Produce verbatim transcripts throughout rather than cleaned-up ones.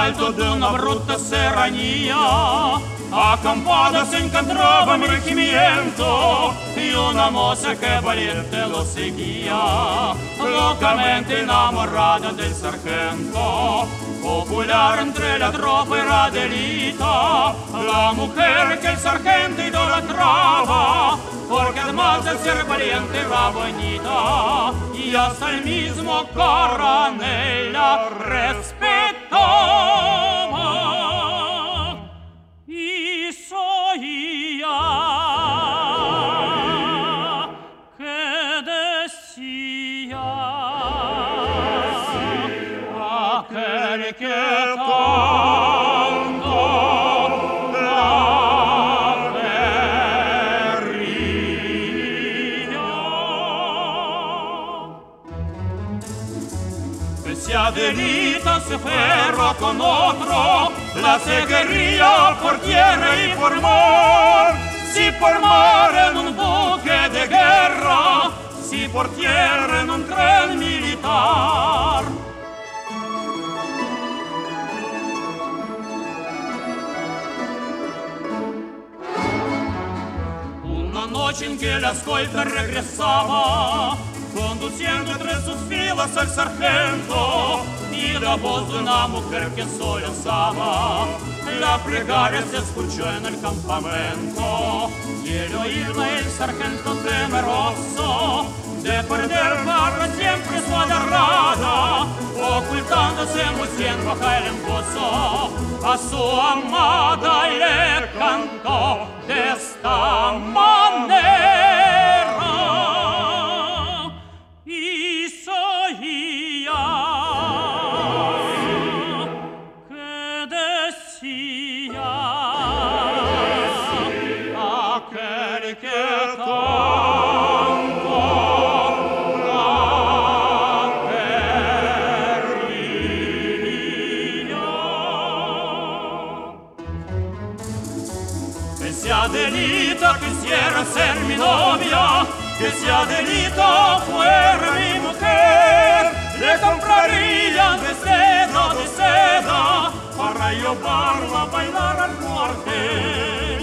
alto de una bruta serranía, acampada se encontraba un regimiento y una moza que valiente lo seguía, locamente enamorada del sargento. Popular entre la tropa era Adelita, la mujer que el sargento idolatraba, porque además de ser valiente era bonita, y hasta el mismo coronel la respetaba. Y oía que decía aquel que tanto la quería. Que si Adelita se ferró con otro, la seguiría por tierra y por mar, si por mar en un buque de guerra, si por tierra en un tren militar. Una noche en que la escolta regresaba, conduciendo entre sus filas al sargento, y la voz de una mujer que solezaba la plegaria se escuchó en el campamento, y al oírla el sargento temeroso de perder para siempre su agarrada, ocultándose muy bien bajo el embozo, a su amada le cantó de esta manera. Y oía que decía aquel que tanto la quería. Que si Adelita quisiera ser mi novia, que si Adelita fuera mi mujer, le compraría vestido de seda para llevarla a bailar al cuartel.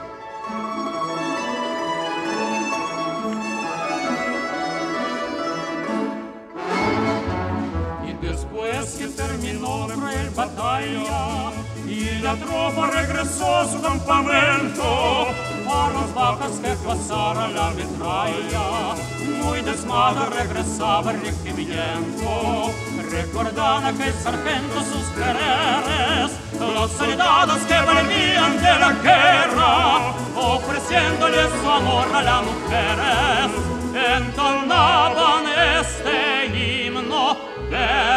Y después que terminó la cruel batalla y la tropa regresó a su campamento, a las vacas que pasara la metralla, muy desmada regresaba el regimiento, recordando a aquel sargento sus quereres, los soldados que volvían de la guerra, ofreciéndoles su amor a las mujeres, entonaban este himno de